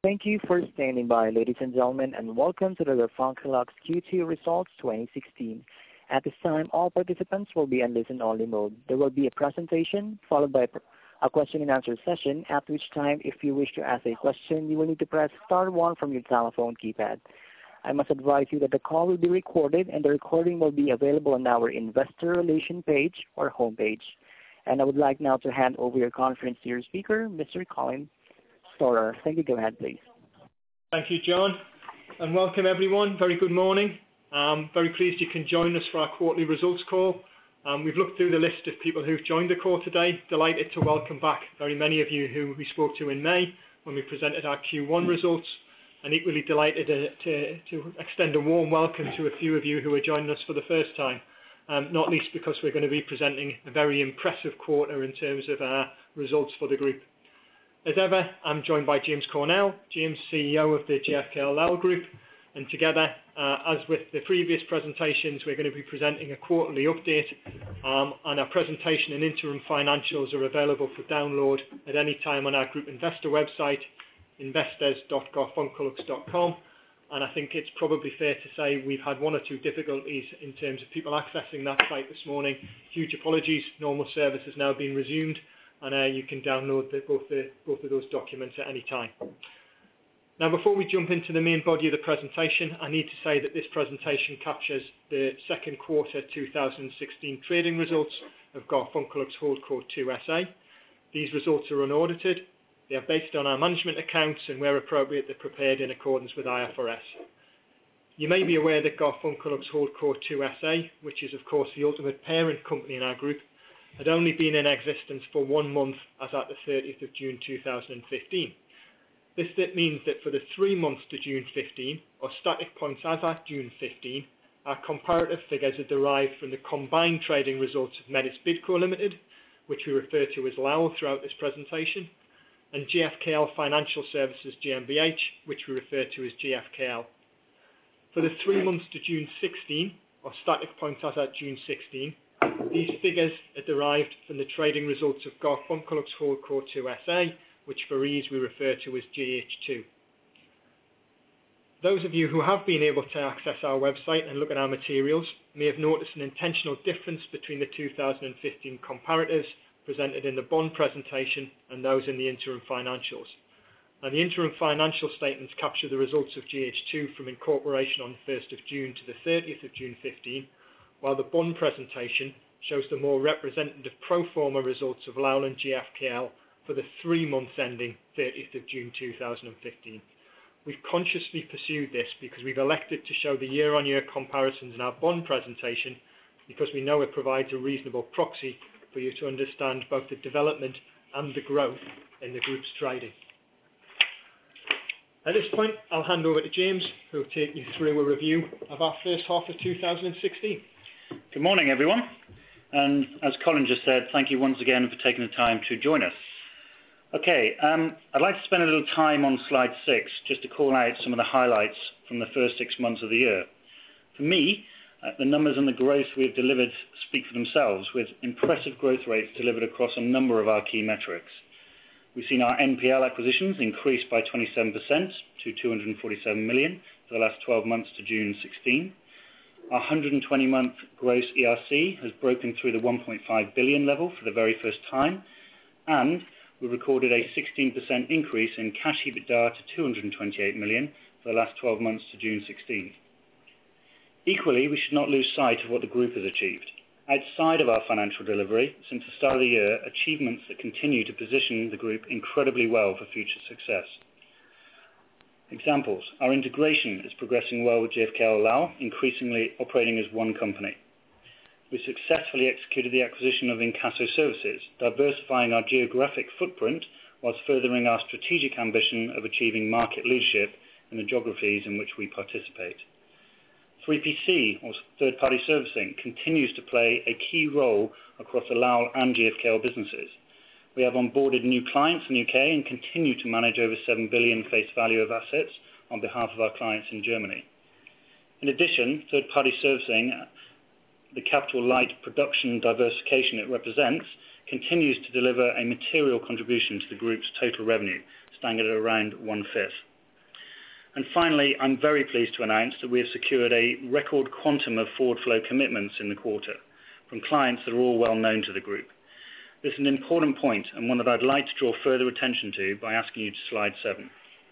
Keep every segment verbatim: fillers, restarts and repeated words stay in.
Thank you for standing by, ladies and gentlemen, and welcome to the Garfunkel Q two Results twenty sixteen. At this time, all participants will be in listen-only mode. There will be a presentation followed by a question-and-answer session, at which time, if you wish to ask a question, you will need to press star one from your telephone keypad. I must advise you that the call will be recorded, and the recording will be available on our investor relation page or homepage. And I would like now to hand over your conference to your speaker, Mister Colin Storer. Thank you. Go ahead, please. Thank you, John, and welcome everyone. Very good morning. Um, very pleased you can join us for our quarterly results call. Um, we've looked through the list of people who've joined the call today. Delighted to welcome back very many of you who we spoke to in May when we presented our Q one results, and equally delighted to, to, to extend a warm welcome to a few of you who are joining us for the first time, um, not least because we're going to be presenting a very impressive quarter in terms of our results for the group. As ever, I'm joined by James Cornell, James, C E O of the G F K L Lowell Group, and together, uh, as with the previous presentations, we're going to be presenting a quarterly update, um, and our presentation and interim financials are available for download at any time on our group investor website, investors dot garfunkelux dot com, and I think it's probably fair to say we've had one or two difficulties in terms of people accessing that site this morning. Huge apologies. Normal service has now been resumed, and uh, you can download the, both, the, both of those documents at any time. Now, before we jump into the main body of the presentation, I need to say that this presentation captures the second quarter two thousand sixteen trading results of Garfunkel Holdco two S A. These results are unaudited. They are based on our management accounts, and where appropriate, they're prepared in accordance with I F R S. You may be aware that Garfunkel Holdco two S A, which is of course the ultimate parent company in our group, had only been in existence for one month as at the thirtieth of June two thousand fifteen. This means that for the three months to June fifteen, or static points as at June fifteen, our comparative figures are derived from the combined trading results of Medis Bidco Limited, which we refer to as Lowell throughout this presentation, and G F K L Financial Services G M B H, which we refer to as G F K L. For the three months to June sixteen, or static points as at June sixteen, these figures are derived from the trading results of Garfunkel Holdco two S A, which for ease we refer to as G H two. Those of you who have been able to access our website and look at our materials may have noticed an intentional difference between the two thousand fifteen comparatives presented in the bond presentation and those in the interim financials. Now, the interim financial statements capture the results of G H two from incorporation on the first of June to the thirtieth of June fifteen, while the bond presentation shows the more representative pro forma results of Lowell and G F K L for the three months ending thirtieth of June two thousand fifteen. We've consciously pursued this because we've elected to show the year-on-year comparisons in our bond presentation because we know it provides a reasonable proxy for you to understand both the development and the growth in the group's trading. At this point, I'll hand over to James, who will take you through a review of our first half of two thousand sixteen. Good morning, everyone. And as Colin just said, thank you once again for taking the time to join us. Okay, um, I'd like to spend a little time on slide six just to call out some of the highlights from the first six months of the year. For me, uh, the numbers and the growth we've delivered speak for themselves, with impressive growth rates delivered across a number of our key metrics. We've seen our N P L acquisitions increase by twenty-seven percent to two hundred forty-seven million for the last twelve months to June sixteen. Our one hundred twenty month gross E R C has broken through the one point five billion level for the very first time, and we recorded a sixteen percent increase in cash EBITDA to two hundred twenty-eight million for the last twelve months to June sixteen. Equally, we should not lose sight of what the group has achieved. Outside of our financial delivery, since the start of the year, achievements that continue to position the group incredibly well for future success. Examples: our integration is progressing well with G F K L Lowell, increasingly operating as one company. We successfully executed the acquisition of Incasso Services, diversifying our geographic footprint whilst furthering our strategic ambition of achieving market leadership in the geographies in which we participate. three P C, or third-party servicing, continues to play a key role across the Lowell and G F K L businesses. We have onboarded new clients in the U K and continue to manage over seven billion face value of assets on behalf of our clients in Germany. In addition, third-party servicing, the capital light production diversification it represents, continues to deliver a material contribution to the group's total revenue, standing at around one-fifth. And finally, I'm very pleased to announce that we have secured a record quantum of forward flow commitments in the quarter from clients that are all well known to the group. This is an important point and one that I'd like to draw further attention to by asking you to slide seven.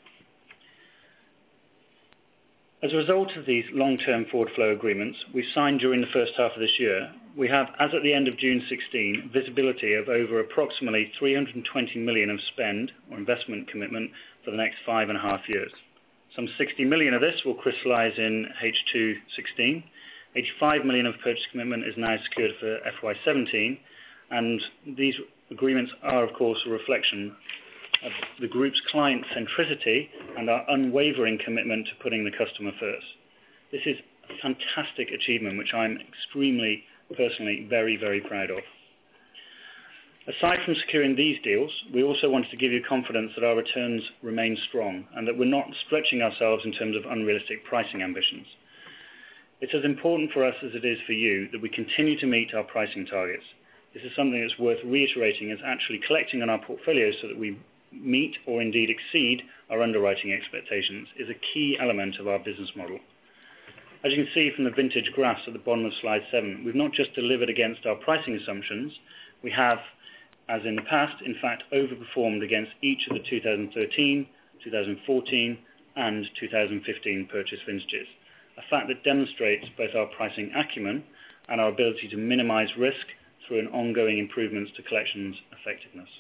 As a result of these long-term forward flow agreements we signed during the first half of this year, we have, as at the end of June sixteen, visibility of over approximately three hundred twenty million of spend or investment commitment for the next five and a half years. Some sixty million of this will crystallise in H two sixteen. eighty-five million of purchase commitment is now secured for F Y seventeen, and these agreements are, of course, a reflection of the group's client centricity and our unwavering commitment to putting the customer first. This is a fantastic achievement which I'm extremely, personally, very, very proud of. Aside from securing these deals, we also wanted to give you confidence that our returns remain strong and that we're not stretching ourselves in terms of unrealistic pricing ambitions. It's as important for us as it is for you that we continue to meet our pricing targets. This is something that's worth reiterating, as actually collecting on our portfolio so that we meet or indeed exceed our underwriting expectations is a key element of our business model. As you can see from the vintage graphs at the bottom of slide seven, we've not just delivered against our pricing assumptions, we have, as in the past, in fact overperformed against each of the two thousand thirteen, two thousand fourteen and two thousand fifteen purchase vintages, a fact that demonstrates both our pricing acumen and our ability to minimise risk through an ongoing improvements to collections effectiveness.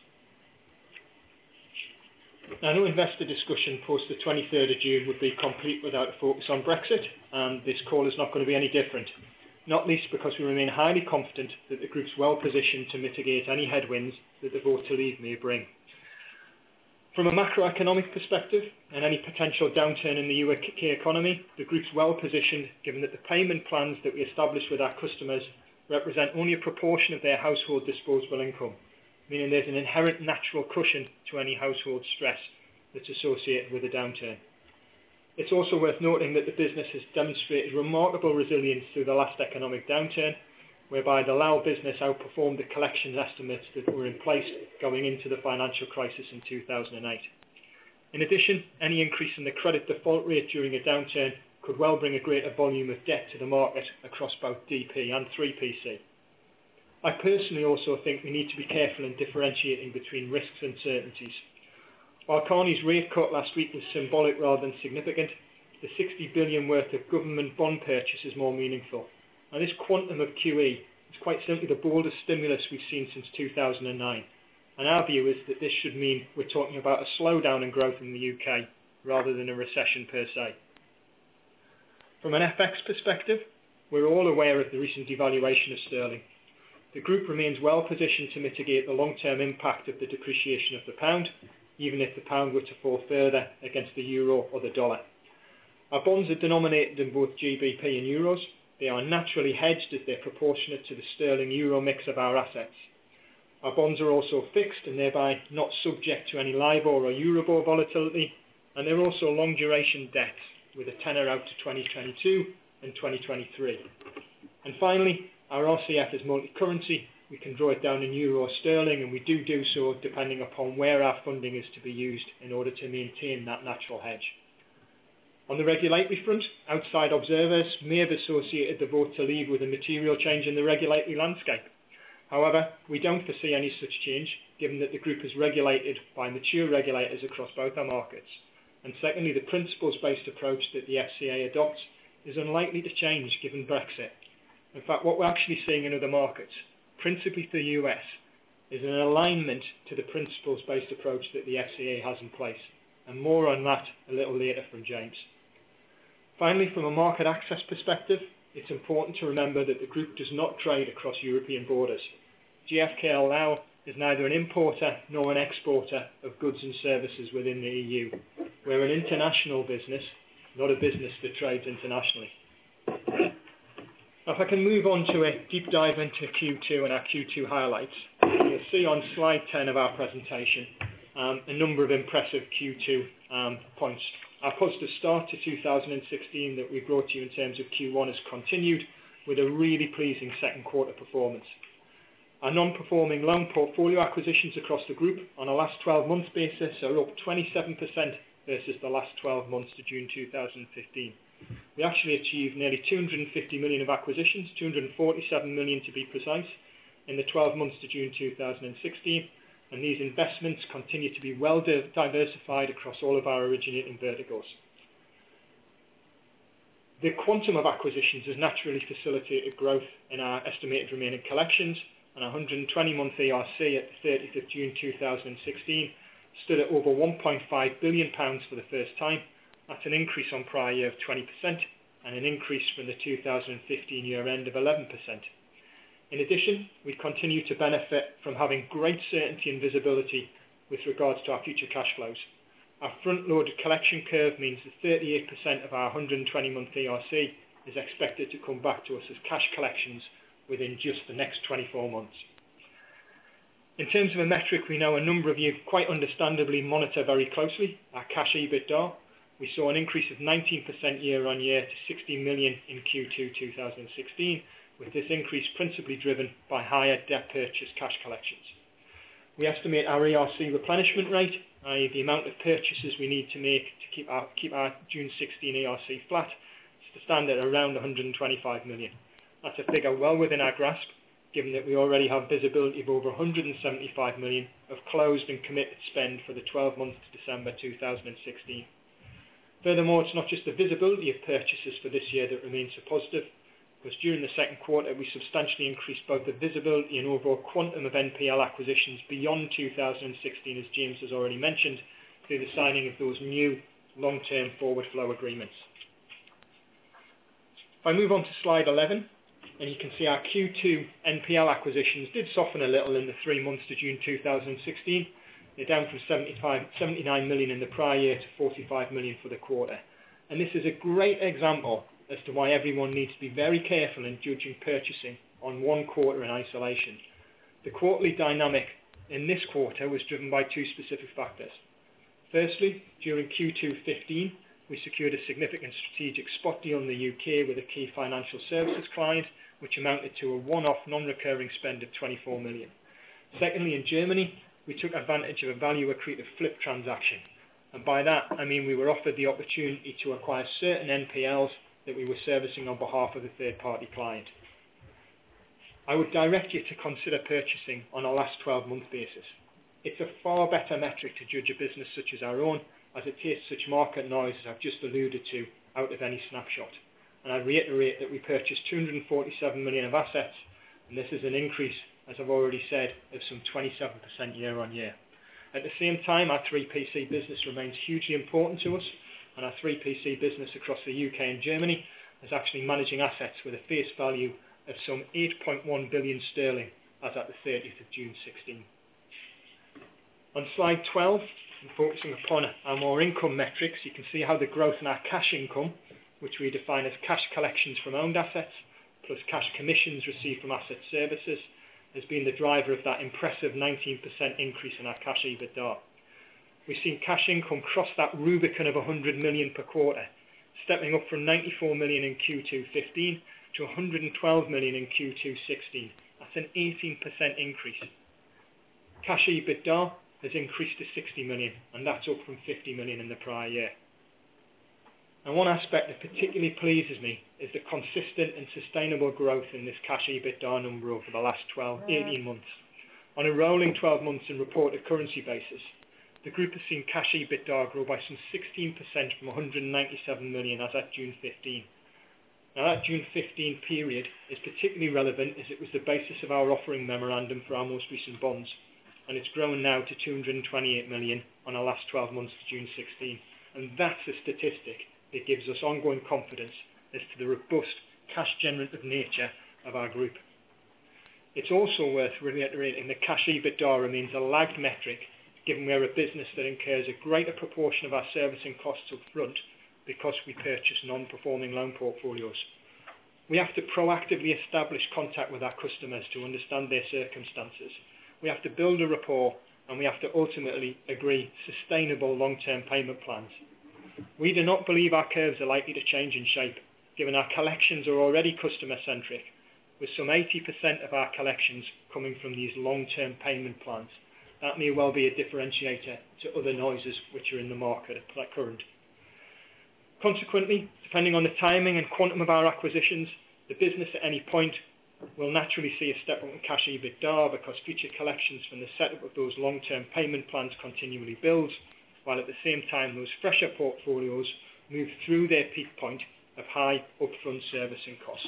Now, no investor discussion post the twenty-third of June would be complete without a focus on Brexit, and this call is not going to be any different, not least because we remain highly confident that the group's well positioned to mitigate any headwinds that the vote to leave may bring. From a macroeconomic perspective and any potential downturn in the U K economy, the group's well positioned given that the payment plans that we establish with our customers represent only a proportion of their household disposable income, meaning there's an inherent natural cushion to any household stress that's associated with a downturn. It's also worth noting that the business has demonstrated remarkable resilience through the last economic downturn, whereby the Lao business outperformed the collections estimates that were in place going into the financial crisis in two thousand eight. In addition, any increase in the credit default rate during a downturn could well bring a greater volume of debt to the market across both D P and three P C. I personally also think we need to be careful in differentiating between risks and certainties. While Carney's rate cut last week was symbolic rather than significant, the sixty billion worth of government bond purchase is more meaningful. Now, this quantum of Q E is quite simply the boldest stimulus we've seen since two thousand nine, and our view is that this should mean we're talking about a slowdown in growth in the U K rather than a recession per se. From an F X perspective, we're all aware of the recent devaluation of sterling. The group remains well positioned to mitigate the long-term impact of the depreciation of the pound, even if the pound were to fall further against the euro or the dollar. Our bonds are denominated in both G B P and euros. They are naturally hedged as they're proportionate to the sterling-euro mix of our assets. Our bonds are also fixed and thereby not subject to any LIBOR or Euribor volatility, and they're also long-duration debt with a tenor out to twenty twenty-two and twenty twenty-three. And finally, our R C F is multi-currency. We can draw it down in euro or sterling, and we do do so depending upon where our funding is to be used in order to maintain that natural hedge. On the regulatory front, outside observers may have associated the vote to leave with a material change in the regulatory landscape. However, we don't foresee any such change, given that the group is regulated by mature regulators across both our markets. And secondly, the principles-based approach that the F C A adopts is unlikely to change given Brexit. In fact, what we're actually seeing in other markets, principally the U S, is an alignment to the principles-based approach that the F C A has in place. And more on that a little later from James. Finally, from a market access perspective, it's important to remember that the group does not trade across European borders. G F K L Lao is neither an importer nor an exporter of goods and services within the E U. We're an international business, not a business that trades internationally. Now, if I can move on to a deep dive into Q two and our Q two highlights, you'll see on slide ten of our presentation um, a number of impressive Q two um, points. Our positive start to two thousand sixteen that we brought to you in terms of Q one has continued with a really pleasing second quarter performance. Our non-performing loan portfolio acquisitions across the group on a last twelve months basis are up twenty-seven percent versus the last twelve months to June two thousand fifteen. We actually achieved nearly two hundred fifty million of acquisitions, two hundred forty-seven million to be precise, in the twelve months to June two thousand sixteen, and these investments continue to be well diversified across all of our originating verticals. The quantum of acquisitions has naturally facilitated growth in our estimated remaining collections, and our one hundred twenty month E R C at the thirtieth of June two thousand sixteen stood at over one point five billion pounds for the first time. That's an increase on prior year of twenty percent and an increase from the two thousand fifteen year end of eleven percent. In addition, we continue to benefit from having great certainty and visibility with regards to our future cash flows. Our front-loaded collection curve means that thirty-eight percent of our one hundred twenty month E R C is expected to come back to us as cash collections within just the next twenty-four months. In terms of a metric we know a number of you quite understandably monitor very closely, our cash EBITDA, we saw an increase of nineteen percent year on year to sixty million in Q two two thousand sixteen, with this increase principally driven by higher debt purchase cash collections. We estimate our E R C replenishment rate, that is the amount of purchases we need to make to keep our, keep our June sixteen E R C flat, to stand at around one hundred twenty-five million. That's a figure well within our grasp, given that we already have visibility of over one hundred seventy-five million of closed and committed spend for the twelve months to December two thousand sixteen. Furthermore, it's not just the visibility of purchases for this year that remains so positive, because during the second quarter we substantially increased both the visibility and overall quantum of N P L acquisitions beyond two thousand sixteen, as James has already mentioned, through the signing of those new long-term forward flow agreements. If I move on to slide eleven, and you can see our Q two N P L acquisitions did soften a little in the three months to June two thousand sixteen. They're down from seventy-five, seventy-nine million in the prior year to forty-five million for the quarter. And this is a great example as to why everyone needs to be very careful in judging purchasing on one quarter in isolation. The quarterly dynamic in this quarter was driven by two specific factors. Firstly, during Q two fifteen, we secured a significant strategic spot deal in the U K with a key financial services client, which amounted to a one-off non-recurring spend of twenty-four million. Secondly, in Germany, we took advantage of a value accretive flip transaction. And by that, I mean we were offered the opportunity to acquire certain N P Ls that we were servicing on behalf of a third-party client. I would direct you to consider purchasing on a last twelve month basis. It's a far better metric to judge a business such as our own, as it takes such market noise as I've just alluded to out of any snapshot. And I reiterate that we purchased two hundred forty-seven million of assets, and this is an increase, as I've already said, of some twenty-seven percent year on year. At the same time, our three P C business remains hugely important to us, and our three P C business across the U K and Germany is actually managing assets with a face value of some eight point one billion sterling as at the thirtieth of June sixteen. On slide twelve, and focusing upon our more income metrics, you can see how the growth in our cash income, which we define as cash collections from owned assets, plus cash commissions received from asset services, has been the driver of that impressive nineteen percent increase in our cash EBITDA. We've seen cash income cross that Rubicon of one hundred million per quarter, stepping up from ninety-four million in Q two fifteen to one hundred twelve million in Q two sixteen. That's an eighteen percent increase. Cash EBITDA has increased to sixty million, and that's up from fifty million in the prior year. And one aspect that particularly pleases me is the consistent and sustainable growth in this cash EBITDA number over the last twelve, eighteen months. On a rolling twelve months in reported currency basis, the group has seen cash EBITDA grow by some sixteen percent from one hundred ninety-seven million as at June fifteenth. Now that June fifteenth period is particularly relevant as it was the basis of our offering memorandum for our most recent bonds, and it's grown now to two hundred twenty-eight million on our last twelve months to June sixteenth. And that's a statistic that gives us ongoing confidence as to the robust cash generative nature of our group. It's also worth reiterating that cash EBITDA remains a lagged metric, given we're a business that incurs a greater proportion of our servicing costs up front because we purchase non-performing loan portfolios. We have to proactively establish contact with our customers to understand their circumstances. We have to build a rapport, and we have to ultimately agree sustainable long-term payment plans. We do not believe our curves are likely to change in shape, given our collections are already customer-centric, with some eighty percent of our collections coming from these long-term payment plans. that may well be a differentiator to other noises which are in the market at current. Consequently, depending on the timing and quantum of our acquisitions, the business at any point will naturally see a step up in cash EBITDA because future collections from the setup of those long-term payment plans continually builds, while at the same time those fresher portfolios move through their peak point of high upfront servicing costs.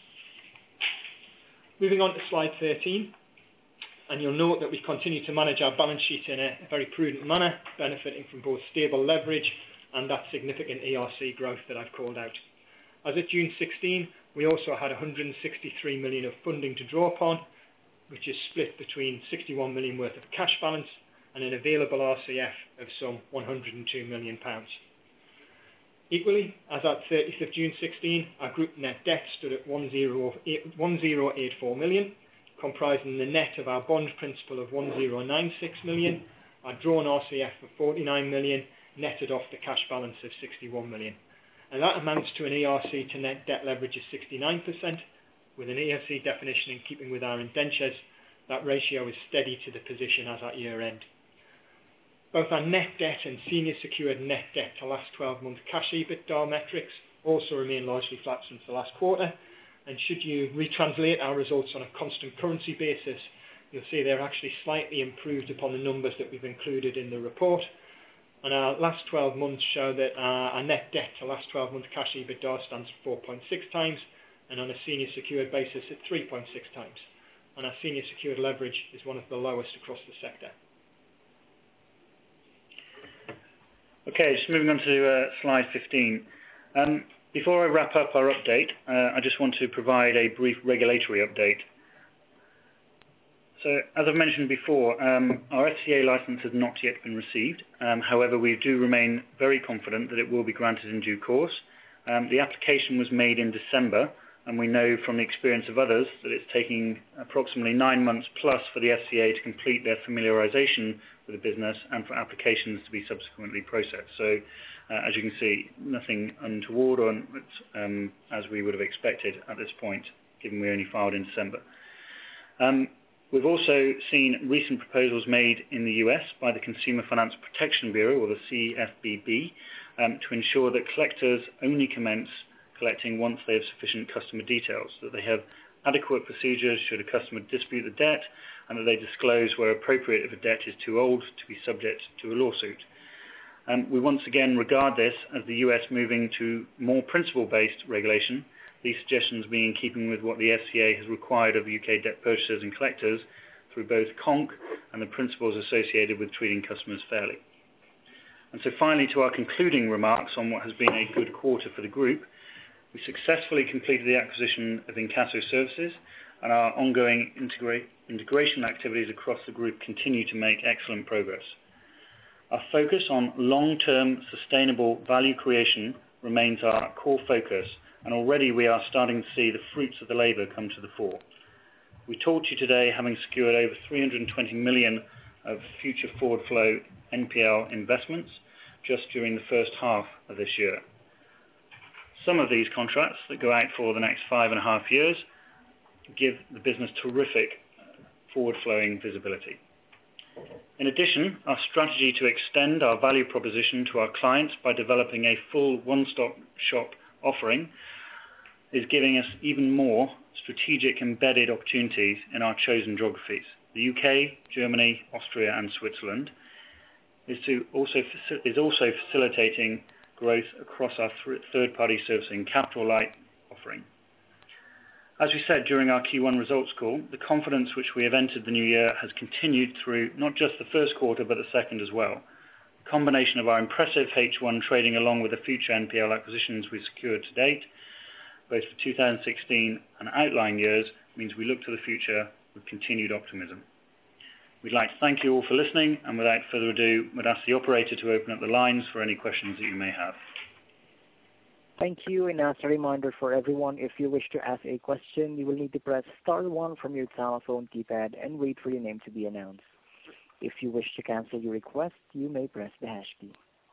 Moving on to slide thirteen, and you'll note that we continue to manage our balance sheet in a very prudent manner, benefiting from both stable leverage and that significant E R C growth that I've called out. As of June sixteenth, we also had one hundred sixty-three million of funding to draw upon, which is split between sixty-one million worth of cash balance and an available R C F of some one hundred two million pounds. Equally, as at thirtieth of June sixteen, our group net debt stood at one thousand eighty-four million, comprising the net of our bond principal of one thousand ninety-six million, our drawn R C F of forty-nine million, netted off the cash balance of sixty-one million. And that amounts to an E R C to net debt leverage of sixty-nine percent, with an E R C definition in keeping with our indentures. That ratio is steady to the position as at year end. Both our net debt and senior secured net debt to last twelve month cash EBITDA metrics also remain largely flat since the last quarter, and should you retranslate our results on a constant currency basis, you'll see they're actually slightly improved upon the numbers that we've included in the report. And our last twelve months show that our, our net debt to last twelve month cash EBITDA stands at four point six times, and on a senior secured basis at three point six times. And our senior secured leverage is one of the lowest across the sector. Okay, just moving on to uh, slide fifteen. Um, before I wrap up our update, uh, I just want to provide a brief regulatory update. So, as I've mentioned before, um, our F C A licence has not yet been received. Um, however, we do remain very confident that it will be granted in due course. Um, the application was made in December, and we know from the experience of others that it's taking approximately nine months plus for the F C A to complete their familiarisation with the business and for applications to be subsequently processed. So, uh, as you can see, nothing untoward or um, as we would have expected at this point, given we only filed in December. Um, We've also seen recent proposals made in the U S by the Consumer Finance Protection Bureau, or the C F B B, um, to ensure that collectors only commence collecting once they have sufficient customer details, that they have adequate procedures should a customer dispute the debt, and that they disclose where appropriate if a debt is too old to be subject to a lawsuit. Um, we once again regard this as the U S moving to more principle-based regulation, these suggestions being in keeping with what the F C A has required of U K debt purchasers and collectors through both C O N C and the principles associated with treating customers fairly. And so finally, to our concluding remarks on what has been a good quarter for the group, we successfully completed the acquisition of Incasso Services, and our ongoing integra integration activities across the group continue to make excellent progress. Our focus on long-term sustainable value creation remains our core focus, and already we are starting to see the fruits of the labour come to the fore. We talked to you today having secured over three hundred twenty million of future forward flow N P L investments just during the first half of this year. Some of these contracts that go out for the next five and a half years give the business terrific forward flowing visibility. In addition, our strategy to extend our value proposition to our clients by developing a full one-stop shop offering is giving us even more strategic embedded opportunities in our chosen geographies. The U K, Germany, Austria and Switzerland is, to also, is also facilitating growth across our th third-party servicing capital light offering. As we said during our Q one results call, the confidence which we have entered the new year has continued through not just the first quarter but the second as well. The combination of our impressive H one trading along with the future N P L acquisitions we've secured to date, both for two thousand sixteen and outlying years, means we look to the future with continued optimism. We'd like to thank you all for listening, and without further ado, we'd ask the operator to open up the lines for any questions that you may have. Thank you, and as a reminder for everyone, if you wish to ask a question, you will need to press star one from your telephone keypad and wait for your name to be announced. If you wish to cancel your request, you may press the hash key.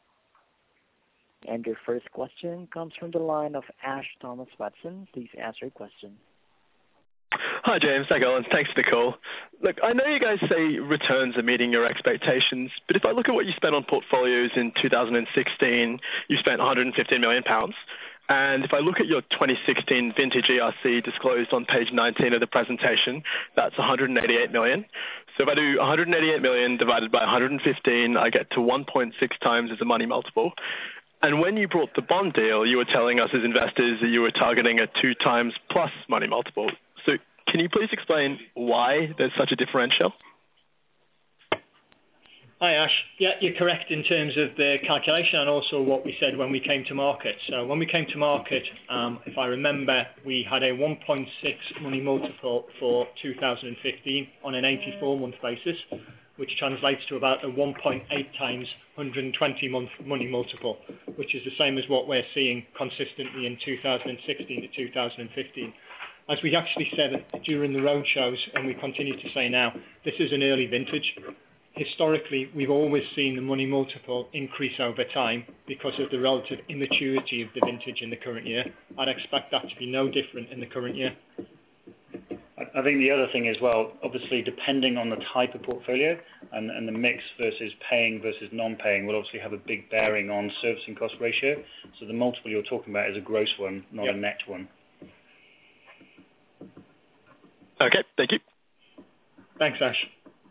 And your first question comes from the line of Ash Thomas Watson. Please ask your question. Hi, James. Hi, Colin. Thanks for the call. Look, I know you guys say returns are meeting your expectations, but if I look at what you spent on portfolios in two thousand sixteen, you spent one hundred fifteen million pounds. And if I look at your twenty sixteen vintage E R C disclosed on page nineteen of the presentation, that's one hundred eighty-eight million. So if I do one hundred eighty-eight million divided by one hundred fifteen, I get to one point six times as a money multiple. And when you brought the bond deal, you were telling us as investors that you were targeting a two times plus money multiple. So can you please explain why there's such a differential? Hi, Ash. Yeah, you're correct in terms of the calculation and also what we said when we came to market. So when we came to market, um, if I remember, we had a one point six money multiple for two thousand fifteen on an eighty-four month basis, which translates to about a one point eight times one hundred twenty month money multiple, which is the same as what we're seeing consistently in two thousand sixteen to two thousand fifteen. As we actually said during the roadshows, and we continue to say now, this is an early vintage. Historically, we've always seen the money multiple increase over time because of the relative immaturity of the vintage in the current year. I'd expect that to be no different in the current year. I think the other thing as well, obviously depending on the type of portfolio and, and the mix versus paying versus non-paying will obviously have a big bearing on servicing cost ratio. So the multiple you're talking about is a gross one, not yep. a net one. Okay, thank you. Thanks, Ash.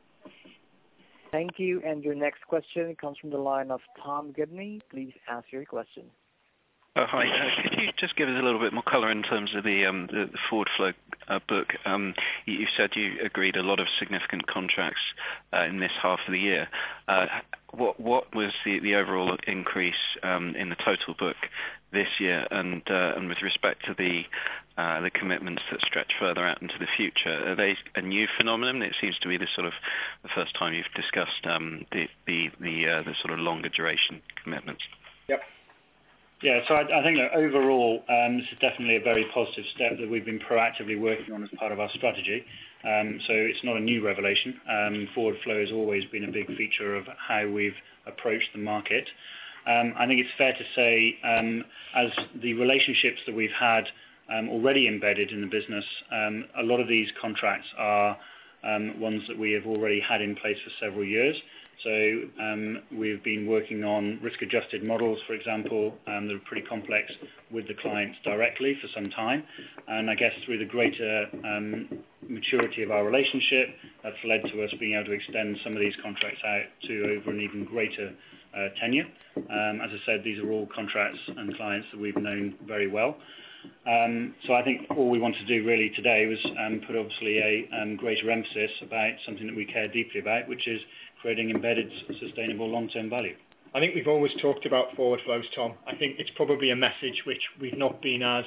Thank you. And your next question comes from the line of Tom Gibney. Please ask your question. Oh, hi. Uh, could you just give us a little bit more colour in terms of the, um, the, the forward flow uh, book? Um, you, you said you agreed a lot of significant contracts uh, in this half of the year. Uh, what, what was the, the overall increase um, in the total book this year? And, uh, and with respect to the uh, the commitments that stretch further out into the future, are they a new phenomenon? It seems to be the sort of the first time you've discussed um, the the the, uh, the sort of longer duration commitments. Yep. Yeah, so I, I think that overall um, this is definitely a very positive step that we've been proactively working on as part of our strategy. Um, so it's not a new revelation. Um, forward flow has always been a big feature of how we've approached the market. Um, I think it's fair to say um, as the relationships that we've had um, already embedded in the business, um, a lot of these contracts are um, ones that we have already had in place for several years. So um, we've been working on risk-adjusted models, for example, um, that are pretty complex with the clients directly for some time. And I guess through the greater um, maturity of our relationship, that's led to us being able to extend some of these contracts out to over an even greater uh, tenure. Um, as I said, these are all contracts and clients that we've known very well. Um, so I think all we want to do really today was um, put obviously a um, greater emphasis about something that we care deeply about, which is creating embedded sustainable long-term value. I think we've always talked about forward flows, Tom. I think it's probably a message which we've not been as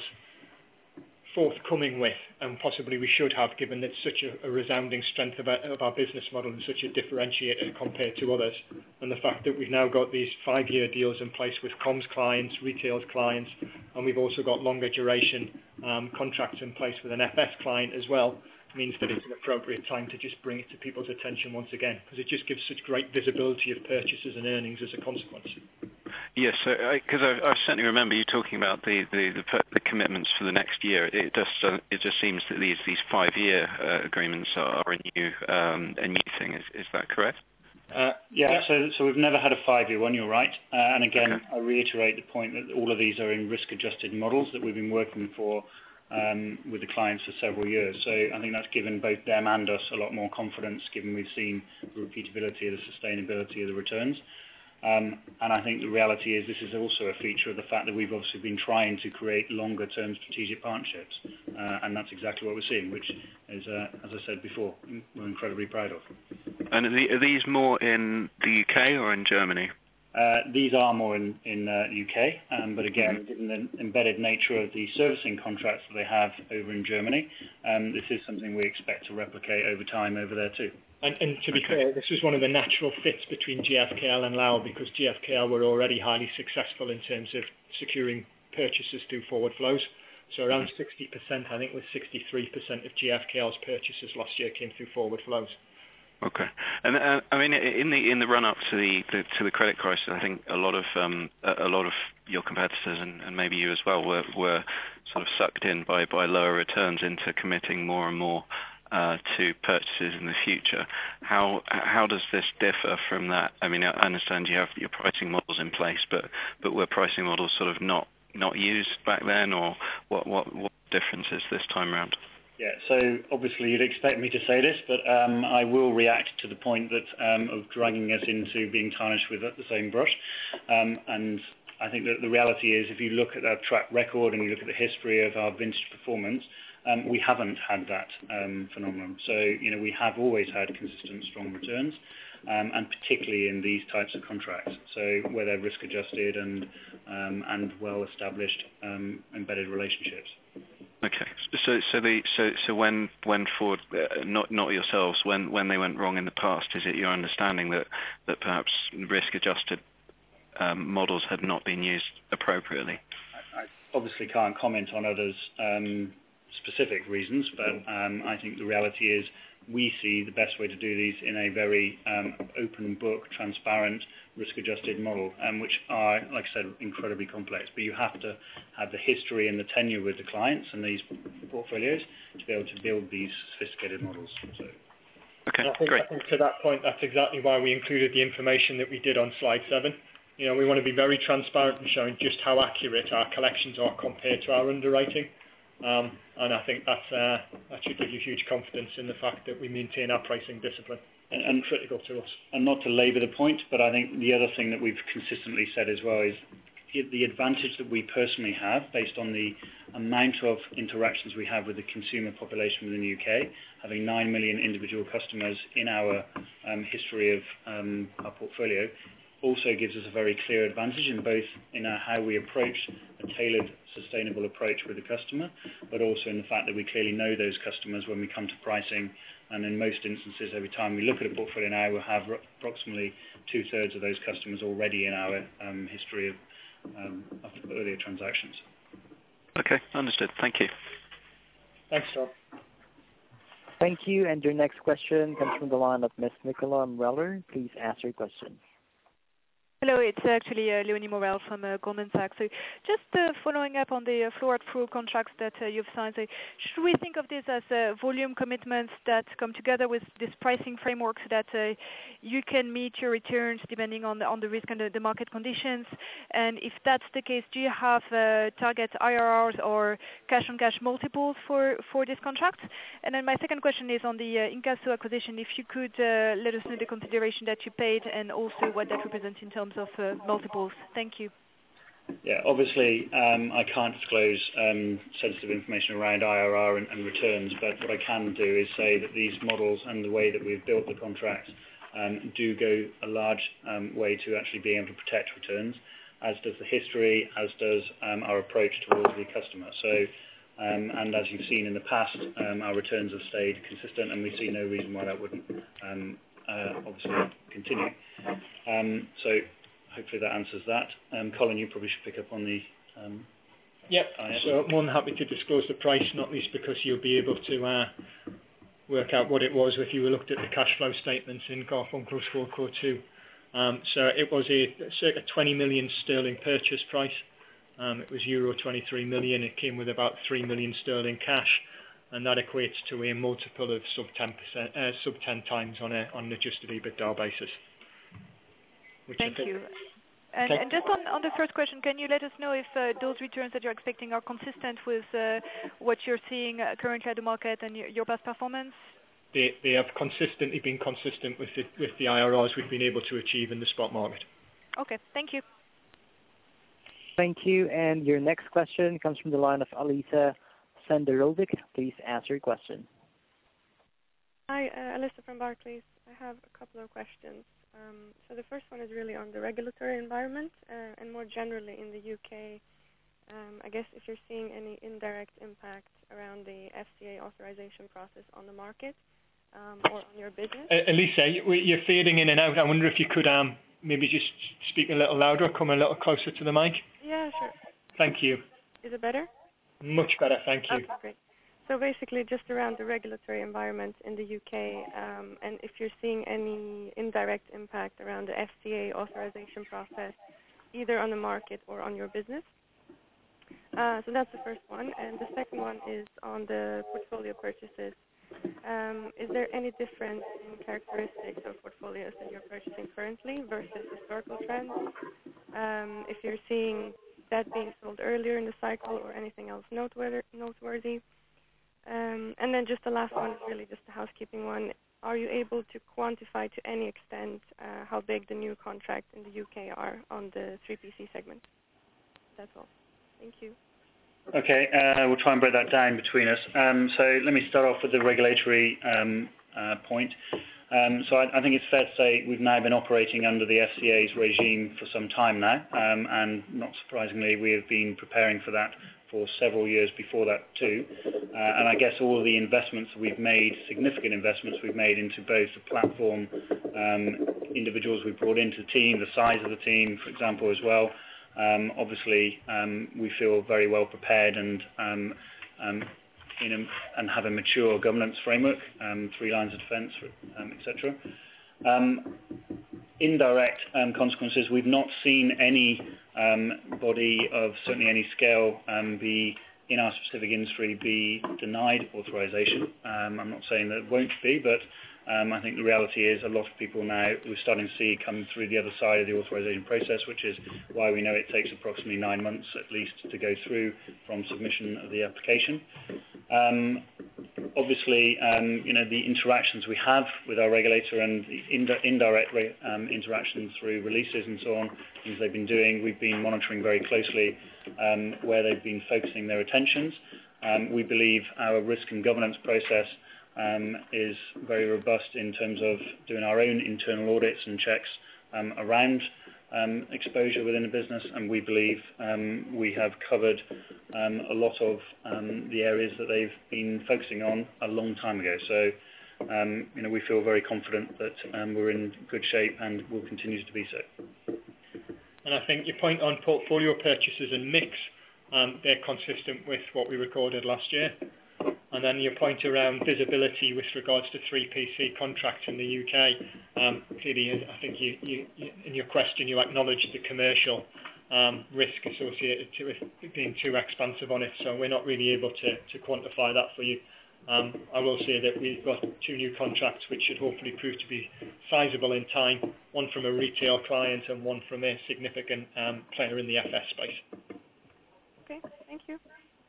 forthcoming with, and possibly we should have, given that such a, a resounding strength of our, of our business model and such a differentiator compared to others. And the fact that we've now got these five-year deals in place with comms clients, retail clients, and we've also got longer duration um, contracts in place with an F S client as well, means that it's an appropriate time to just bring it to people's attention once again, because it just gives such great visibility of purchases and earnings as a consequence. Yes, because I, I, I certainly remember you talking about the, the, the, the commitments for the next year. It just uh, it just seems that these these five-year uh, agreements are a new um, a new thing. Is is that correct? Uh, yeah, yeah. So so we've never had a five-year one. You're right. Uh, and again, okay. I reiterate the point that all of these are in risk-adjusted models that we've been working for. Um, with the clients for several years. So I think that's given both them and us a lot more confidence, given we've seen the repeatability, the sustainability of the returns. Um, and I think the reality is this is also a feature of the fact that we've obviously been trying to create longer-term strategic partnerships. Uh, and that's exactly what we're seeing, which is, uh, as I said before, we're incredibly proud of. And are, the, are these more in the U K or in Germany? Uh, these are more in in uh, U K, um, but again, given the embedded nature of the servicing contracts that they have over in Germany, um, this is something we expect to replicate over time over there too. And, and to be okay. fair, this was one of the natural fits between G F K L and L A W, because G F K L were already highly successful in terms of securing purchases through forward flows. So around sixty percent, I think it was sixty-three percent of G F K L's purchases last year came through forward flows. Okay, and uh, I mean, in the in the run up to the, the to the credit crisis, I think a lot of um, a, a lot of your competitors and, and maybe you as well were were sort of sucked in by, by lower returns into committing more and more uh, to purchases in the future. How how does this differ from that? I mean, I understand you have your pricing models in place, but but were pricing models sort of not not used back then, or what what what difference is this time around? Yeah, so obviously you'd expect me to say this, but um, I will react to the point that um, of dragging us into being tarnished with the same brush. Um, and I think that the reality is, if you look at our track record and you look at the history of our vintage performance, um, we haven't had that um, phenomenon. So, you know, we have always had consistent, strong returns, um, and particularly in these types of contracts. So where they're risk adjusted and um, and well established um, embedded relationships. Okay, so so the so so when when Ford, uh, not not yourselves, when when they went wrong in the past, is it your understanding that that perhaps risk adjusted um, models had not been used appropriately? I, I obviously can't comment on others' um, specific reasons, but um, I think the reality is we see the best way to do these in a very um, open book, transparent, risk-adjusted model, um, which are, like I said, incredibly complex. But you have to have the history and the tenure with the clients and these portfolios to be able to build these sophisticated models. So. Okay, I think, great. I think to that point, that's exactly why we included the information that we did on slide seven. You know, we want to be very transparent in showing just how accurate our collections are compared to our underwriting. Um, and I think that's, uh, that should give you huge confidence in the fact that we maintain our pricing discipline. And, and critical to us. And not to labour the point, but I think the other thing that we've consistently said as well is the advantage that we personally have based on the amount of interactions we have with the consumer population within the U K, having nine million individual customers in our um, history of um, our portfolio, also gives us a very clear advantage in both in our, how we approach a tailored, sustainable approach with the customer, but also in the fact that we clearly know those customers when we come to pricing. And in most instances, every time we look at a portfolio now, we'll have approximately two-thirds of those customers already in our um, history of, um, of earlier transactions. Okay, understood. Thank you. Thanks, Tom. Thank you. And your next question comes from the line of Miz Nicola Mreller. Please ask your question. Hello, it's actually uh, Leonie Morel from uh, Goldman Sachs. So just uh, following up on the uh, forward-flow contracts that uh, you've signed, so should we think of this as uh, volume commitments that come together with this pricing framework so that uh, you can meet your returns depending on the, on the risk and the, the market conditions? And if that's the case, do you have uh, target I R Rs or cash-on-cash multiples for, for this contract? And then my second question is on the uh, Incasso acquisition. If you could uh, let us know the consideration that you paid and also what that represents in terms of uh, multiples. Thank you. Yeah, obviously um, I can't disclose um, sensitive information around I R R and, and returns, but what I can do is say that these models and the way that we've built the contracts um, do go a large um, way to actually being able to protect returns, as does the history, as does um, our approach towards the customer. So, um, and as you've seen in the past, um, our returns have stayed consistent, and we see no reason why that wouldn't um, uh, obviously continue. Um, so. Hopefully that answers that. Um, Colin, you probably should pick up on the... Um, yep, so more than happy to disclose the price, not least because you'll be able to uh, work out what it was if you looked at the cash flow statements in Garfunkel's four core two. Um, so it was a circa twenty million sterling purchase price. Um, it was euro twenty-three million. It came with about three million sterling cash, and that equates to a multiple of sub ten percent, uh, sub ten times on, a, on an adjusted EBITDA basis. Thank you. And, and just on, on the first question, can you let us know if uh, those returns that you're expecting are consistent with uh, what you're seeing uh, currently at the market and your, your past performance? They, they have consistently been consistent with the, with the I R Rs we've been able to achieve in the spot market. Okay, thank you. Thank you. And your next question comes from the line of Alisa Senderovic. Please ask your question. Hi, uh, Alyssa from Barclays. I have a couple of questions. Um, so the first one is really on the regulatory environment uh, and more generally in the U K. Um, I guess if you're seeing any indirect impact around the F C A authorization process on the market um, or on your business. Uh, Elisa, you're fading in and out. I wonder if you could um, maybe just speak a little louder, come a little closer to the mic. Yeah, sure. Thank you. Is it better? Much better, thank you. Okay, great. so basically just around the regulatory environment in the U K, um, and if you're seeing any indirect impact around the F C A authorization process, either on the market or on your business. Uh, so that's the first one. And the second one is on the portfolio purchases. Um, is there any difference in characteristics of portfolios that you're purchasing currently versus historical trends? Um, if you're seeing that being sold earlier in the cycle or anything else noteworthy. noteworthy. Um, and then just the last one is really just a housekeeping one. Are you able to quantify to any extent uh, how big the new contracts in the U K are on the three P C segment? That's all. Thank you. Okay, uh, we'll try and break that down between us. Um, so let me start off with the regulatory um, uh, point. Um, so I, I think it's fair to say we've now been operating under the F C A's regime for some time now, um, and not surprisingly, we have been preparing for that for several years before that too. Uh, and I guess all of the investments we've made, significant investments we've made into both the platform, um, individuals we've brought into the team, the size of the team, for example, as well. Um, obviously, um, we feel very well prepared and um, um, in a, and have a mature governance framework, um, three lines of defence, um, et cetera. Um, indirect um, consequences, we've not seen any um, body of certainly any scale um, be in our specific industry be denied authorization. Um, I'm not saying that it won't be, but um, I think the reality is a lot of people now we're starting to see come through the other side of the authorization process, which is why we know it takes approximately nine months at least to go through from submission of the application. Um, obviously, um, you know, the interactions we have with our regulator and the ind- indirect re- um, interactions through releases and so on, things they've been doing, we've been monitoring very closely um, where they've been focusing their attentions. Um, we believe our risk and governance process um, is very robust in terms of doing our own internal audits and checks um, around Um, exposure within the business, and we believe um, we have covered um, a lot of um, the areas that they've been focusing on a long time ago. So, um, you know, we feel very confident that um, we're in good shape and will continue to be so. And I think your point on portfolio purchases and mix, um, they're consistent with what we recorded last year. And then your point around visibility with regards to three P C contracts in the U K, um, clearly I think you, you, you, in your question you acknowledged the commercial um, risk associated to it being too expansive on it, so we're not really able to, to quantify that for you. Um, I will say that we've got two new contracts which should hopefully prove to be sizable in time, one from a retail client and one from a significant um, player in the F S space. Okay, thank you.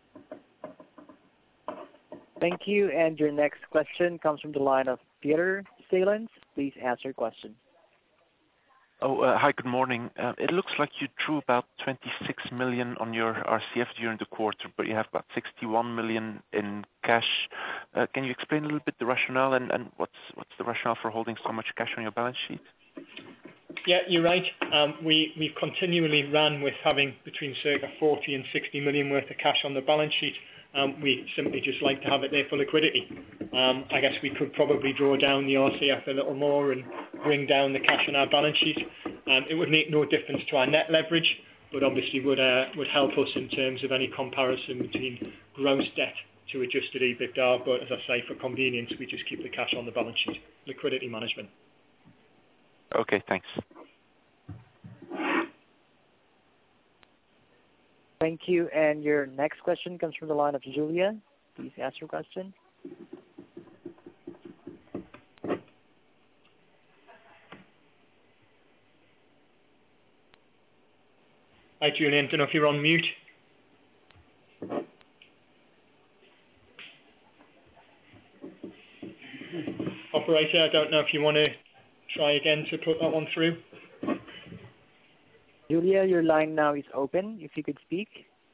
Thank you. And your next question comes from the line of Peter Salens. Please ask your question. Oh, uh, hi, good morning. Uh, it looks like you drew about twenty-six million on your R C F during the quarter, but you have about sixty-one million in cash. Uh, can you explain a little bit the rationale and, and what's what's the rationale for holding so much cash on your balance sheet? Yeah, you're right. Um, we, we've continually ran with having between circa forty and sixty million worth of cash on the balance sheet. Um, we simply just like to have it there for liquidity. Um, I guess we could probably draw down the R C F a little more and bring down the cash on our balance sheet. Um, it would make no difference to our net leverage, but obviously would uh, would help us in terms of any comparison between gross debt to adjusted EBITDA. But as I say, for convenience, we just keep the cash on the balance sheet. Liquidity management. Okay, thanks. Thank you. And your next question comes from the line of Julia. Please ask your question. Hi, Julian. Don't know if you're on mute. Operator, I don't know if you want to try again to put that one through. Julia, your line now is open. If you could speak.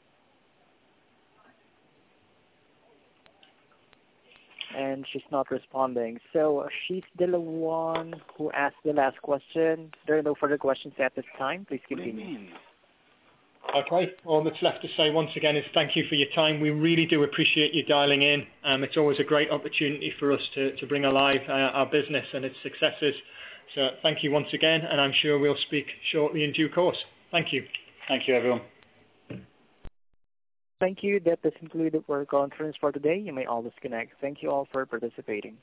And she's not responding. So uh, she's the one who asked the last question. There are no further questions at this time. Please continue. Okay. All that's left to say once again is thank you for your time. We really do appreciate you dialing in. Um, it's always a great opportunity for us to, to bring alive uh, our business and its successes. So thank you once again, and I'm sure we'll speak shortly in due course. Thank you. Thank you, everyone. Thank you. That does conclude our conference for today. You may all disconnect. Thank you all for participating.